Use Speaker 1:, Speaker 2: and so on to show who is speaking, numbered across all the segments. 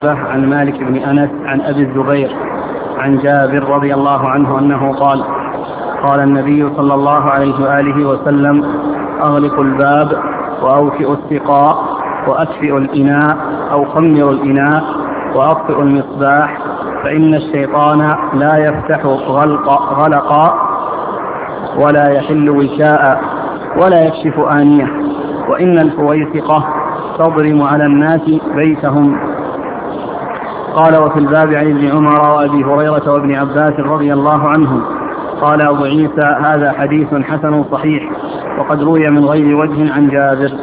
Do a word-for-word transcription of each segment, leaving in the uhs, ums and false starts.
Speaker 1: عن مالك بن أنس عن أبي الزبير عن جابر رضي الله عنه أنه قال قال النبي صلى الله عليه وآله وسلم: أغلقوا الباب وأوكئوا السقاء وأكفئوا الإناء أو خمروا الإناء وأطفئوا المصباح، فإن الشيطان لا يفتح غلق غلقا ولا يحل وشاء ولا يكشف آنية، وإن الفويسقة تضرم على الناس بيتهم. قال: وفي الباب عن ابن عمر وأبي هريرة وابن عباس رضي الله عنهم. قال أبو عيسى: هذا حديث حسن صحيح، وقد روي من غير وجه عن جابر.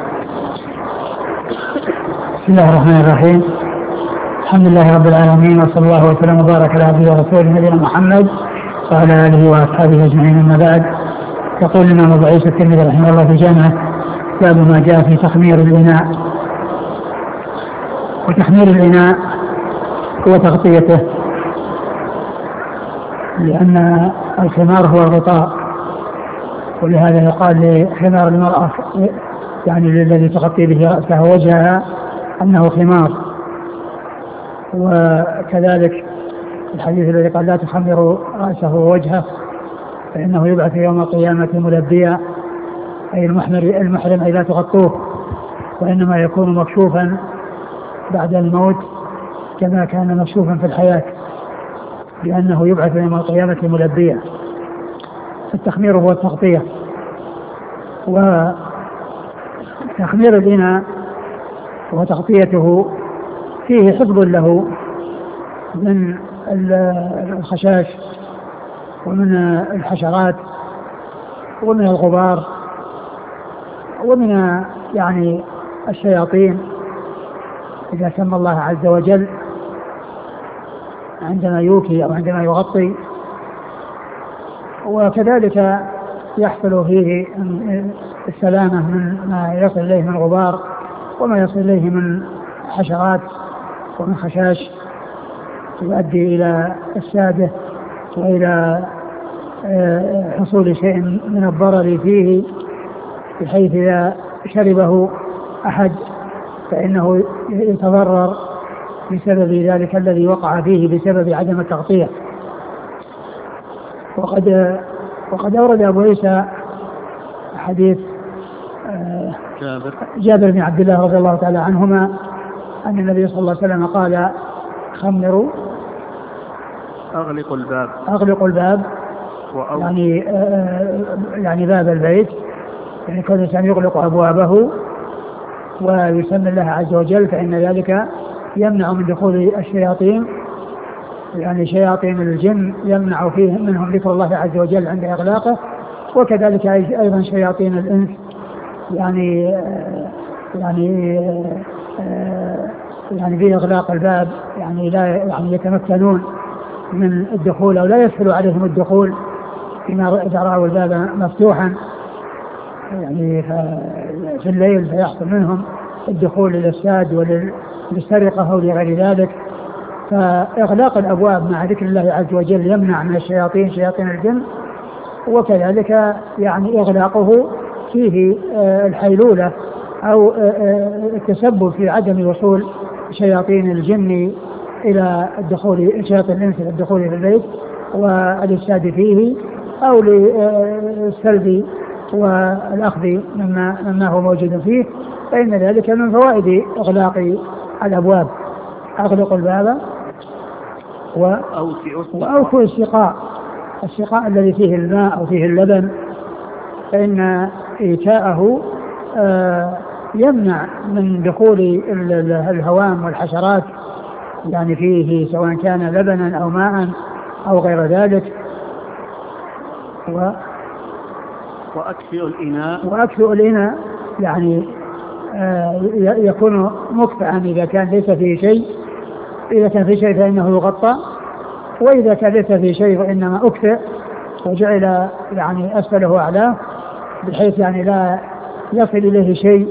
Speaker 2: بسم الله الرحمن الرحيم. الحمد لله رب العالمين، وصلى الله وسلم وبارك على عبده ورسوله نبينا محمد وعلى آله وأصحابه أجمعين. أما بعد، يقول الإمام أبو عيسى الترمذي رحمه الله في جامعه: باب ما جاء في تخمير الإناء. وتخمير الإناء هو تغطيته، لأن الخمار هو الغطاء، ولهذا يقال لخمار المرأة يعني الذي تغطي به رأسها ووجهها أنه خمار. وكذلك الحديث الذي قال: لا تخمروا رأسه ووجهه فإنه يبعث يوم القيامة ملبيا، أي المحرم أي لا تغطوه، وإنما يكون مكشوفا بعد الموت كما كان مكشوفا في الحياة، لأنه يبعث يوم القيامة ملبيا. التخمير هو التغطية. وتخمير الإناء وتغطيته فيه حفظ له من الخشاش ومن الحشرات ومن الغبار ومن يعني الشياطين إذا سمى الله عز وجل عندما يوكي أو عندما يغطي. وكذلك يحصل فيه السلامة من ما يصل إليه من غبار وما يصل إليه من حشرات ومن خشاش يؤدي إلى السادة وإلى حصول شيء من الضرر فيه، بحيث إذا شربه أحد فإنه يتضرر بسبب ذلك الذي وقع فيه بسبب عدم التغطية. وقد وقد أورد أبو عيسى حديث
Speaker 1: جابر
Speaker 2: جابر بن عبد الله رضي الله تعالى عنهما أن النبي صلى الله عليه وسلم قال: خمروا
Speaker 1: أغلقوا الباب
Speaker 2: أغلقوا الباب يعني يعني باب البيت، يعني كل إنسان يغلق أبوابه ويسمي الله عز وجل، فإن ذلك يمنع من دخول الشياطين، يعني شياطين الجن يمنع فيه منهم ذكر الله عز وجل عند إغلاقه، وكذلك أيضا شياطين الإنس يعني يعني يعني في إغلاق الباب يعني لا يعني يتمكنون من الدخول أو لا يسهل عليهم الدخول فيما إذا رأوا الباب مفتوحا يعني في الليل، فيحصل منهم الدخول للإفساد وللسرقة أو لغير ذلك. فإغلاق الأبواب مع ذكر الله عز وجل يمنع من الشياطين شياطين الجن، وكذلك يعني إغلاقه فيه الحيلولة أو التسبب في عدم وصول شياطين الجن إلى الدخول شياطين الإنس إلى الدخول في البيت والإفساد فيه أو للسلب والأخذ مما, مما هو موجود فيه، فإن ذلك من فوائد إغلاق الأبواب. أغلق الباب وأوكوا السقاء، السقاء الذي فيه الماء أو فيه اللبن، فإن إيتاءه يمنع من دخول الهوام والحشرات يعني فيه، سواء كان لبنا أو ماء أو غير ذلك. و
Speaker 1: وأكفئ الإناء
Speaker 2: وأكفئ الإناء يعني يكون مكفئا إذا كان ليس فيه شيء، إذا كان فيه شيء فإنه يغطى، وإذا كان ليس فيه شيء فإنما أكفئ وجعل يعني أسفله أعلاه، بحيث يعني لا يصل إليه شيء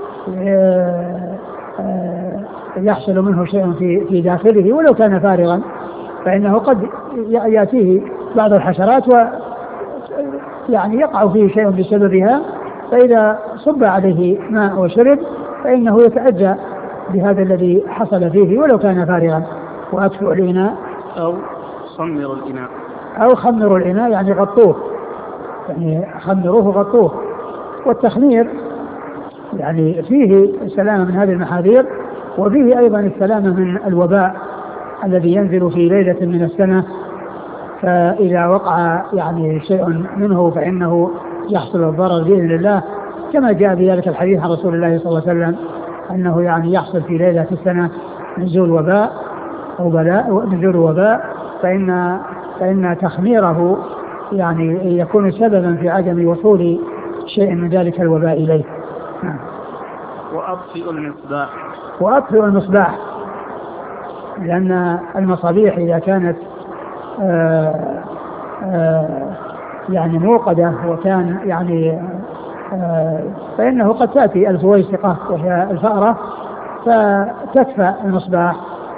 Speaker 2: يحصل منه شيء في في داخله ولو كان فارغا، فإنه قد يأتيه بعض الحشرات و يعني يقع فيه شيء بسببها، فإذا صب عليه ماء وشرب فإنه يتأذى بهذا الذي حصل فيه ولو كان فارغا. وأكفئوا الإناء
Speaker 1: أو خمروا الإناء
Speaker 2: أو خمروا الإناء يعني غطوه، يعني خمروه غطوه. والتخمير يعني فيه السلامة من هذه المحاذير، وفيه أيضا السلامة من الوباء الذي ينزل في ليلة من السنة، فإذا وقع يعني شيء منه فإنه يحصل الضرر بإذن الله، كما جاء في ذلك الحديث عن رسول الله صلى الله عليه وسلم أنه يعني يحصل في ليلة السنة نزول وباء أو بلاء نزول وباء، فإن فإن تخميره يعني يكون سببا في عدم وصول شيء من ذلك الوباء إليه. نعم.
Speaker 1: وأطفئ المصباح
Speaker 2: وأطفئ المصباح لأن المصابيح إذا كانت آآ آآ يعني موقدة وكان يعني فإنه قد تأتي الفويسقة وهي الفأرة فتكفى المصباح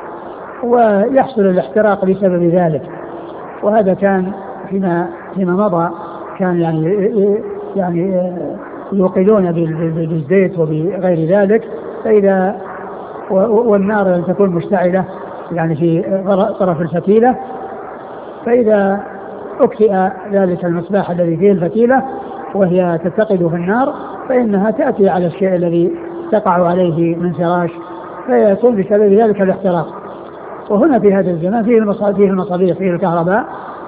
Speaker 2: ويحصل الاحتراق بسبب ذلك. وهذا كان فيما فيما مضى كان يعني يعني يوقدون بالزيت وبغير ذلك، فإذا والنار لم تكون مشتعلة يعني في طرف الفتيلة، فإذا أكفئ ذلك المصباح الذي فيه الفتيلة وهي تتقد في النار فإنها تأتي على الشيء الذي تقع عليه من فراش فيكون بسبب ذلك الاحتراق. وهنا في هذا الزمان فيه المصابيح فيه الكهرباء،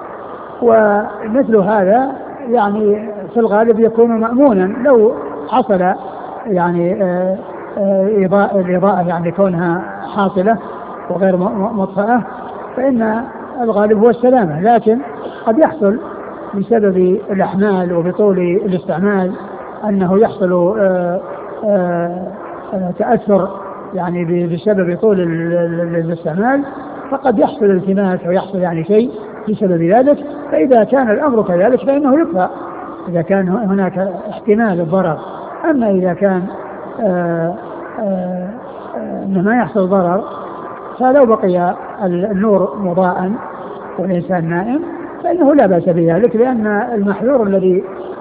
Speaker 2: ومثل هذا يعني في الغالب يكون مأمونا لو حصل يعني إضاءة الإضاءة يعني كونها حاصلة وغير مطفأة فإن الغالب هو السلامة، لكن قد يحصل بسبب الأحمال وبطول الاستعمال أنه يحصل آآ آآ تأثر يعني بسبب طول الاستعمال، فقد يحصل التماس ويحصل يعني شيء بسبب ذلك. فإذا كان الأمر كذلك فإنه يكفى إذا كان هناك احتمال الضرر. أما إذا كان آآ آآ إنما يحصل ضرر فلو بقي النور مضاء والإنسان نائم فإنه لا بأس بذلك، لأن المحذور الذي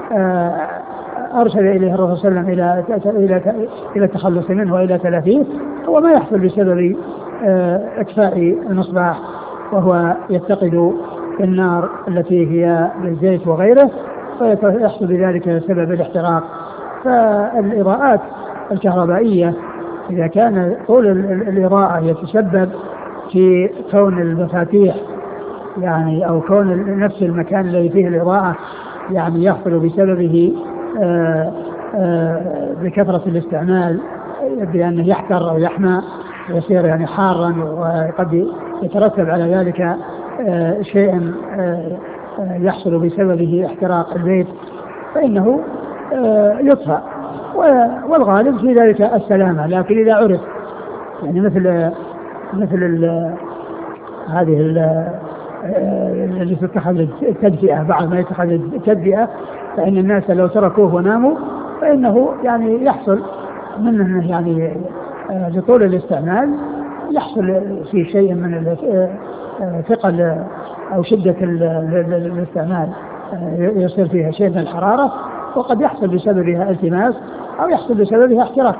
Speaker 2: أرشد إليه الرسول صلى الله عليه وسلم إلى إلى التخلص منه وإلى تلافيه هو ما يحصل بسبب إكفاء المصباح وهو يتقد النار التي هي بالزيت وغيره فيحصل بذلك سبب الاحتراق. فالإضاءات الكهربائية إذا كان طول الإضاءة يتسبب في كون المفاتيح يعني أو كون نفس المكان الذي فيه الإضاءة يعني يحصل بسببه آآ آآ بكثرة الاستعمال بأنه يحتر أو يحمى ويصير يعني حارا وقد يترتب على ذلك شيء يحصل بسببه احتراق البيت فإنه يطفأ، والغالب في ذلك السلامة. لكن إذا عرف يعني مثل مثل ال هذه التي تتخذ التدفئة بعض ما يتخذ التدفئة فإن الناس لو تركوه وناموا فإنه يعني يحصل منه يعني لطول الاستعمال يحصل في شيء من ثقل أو شدة الاستعمال يصير فيها شيء من الحرارة وقد يحصل بسببها التماس أو يحصل بسببها احتراق.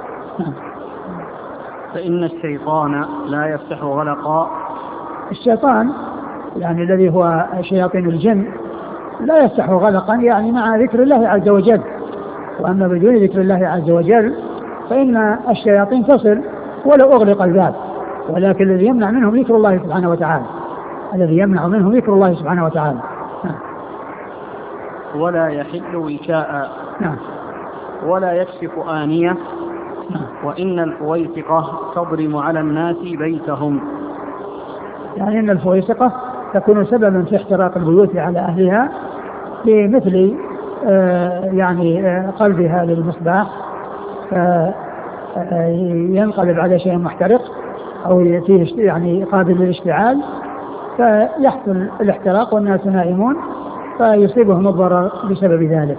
Speaker 1: فإن الشيطان لا يفتح غلقا.
Speaker 2: الشيطان يعني الذي هو شياطين الجن لا يفتح غلقا يعني مع ذكر الله عز وجل، وأما بدون ذكر الله عز وجل فإن الشياطين تصل ولو أغلق الباب، ولكن الذي يمنع منهم ذكر الله سبحانه وتعالى الذي يمنع منهم ذكر الله سبحانه وتعالى.
Speaker 1: ولا يحل وشاء
Speaker 2: نعم.
Speaker 1: ولا يكشف آنية. وإن الفويسقة تضرم على الناس بيتهم.
Speaker 2: يعني أن الفويسقة تكون سببا في احتراق البيوت على أهلها بمثل آه يعني آه قلبها للمصباح فينقلب على شيء محترق أو فيه يعني قابل للاشتعال فيحصل الاحتراق والناس نائمون فيصيبهم الضرر بسبب ذلك.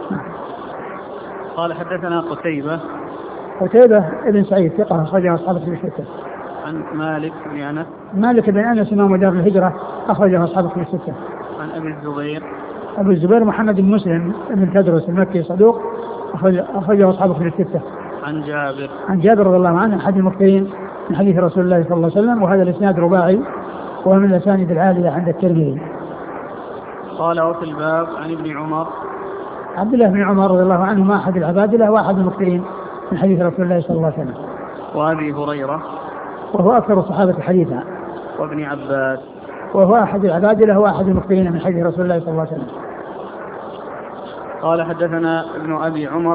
Speaker 1: قال حدثنا قتيبة
Speaker 2: قتيبة ابن سعيد ثقة أخرجه أصحاب الكتب الستة.
Speaker 1: عن مالك بن أنس
Speaker 2: مالك بن أنس إمام دار الهجرة أخرجه أصحاب الكتب الستة.
Speaker 1: عن أبي الزبير
Speaker 2: أبو الزبير محمد بن مسلم بن تدرس المكي صدوق أخرجه أصحاب الكتب الستة.
Speaker 1: عن جابر
Speaker 2: عن جابر رضي الله عنه أحد المكثرين من حديث رسول الله صلى الله عليه وسلم، وهذا الإسناد رباعي وهو من الأسانيد العالية عند الترمذي.
Speaker 1: قال وفي الباب عن ابن عمر
Speaker 2: عبد الله بن عمر رضي الله عنهما أحد العبادلة وأحد المكثرين من حديث رسول الله صلى الله عليه وسلم.
Speaker 1: وأبي هريرة
Speaker 2: وهو أكثر الصحابة حديثا.
Speaker 1: وابن عباس
Speaker 2: وهو أحد العبادلة وأحد المكثرين من حديث رسول الله صلى الله عليه وسلم.
Speaker 1: قال حدثنا ابن أبي عمر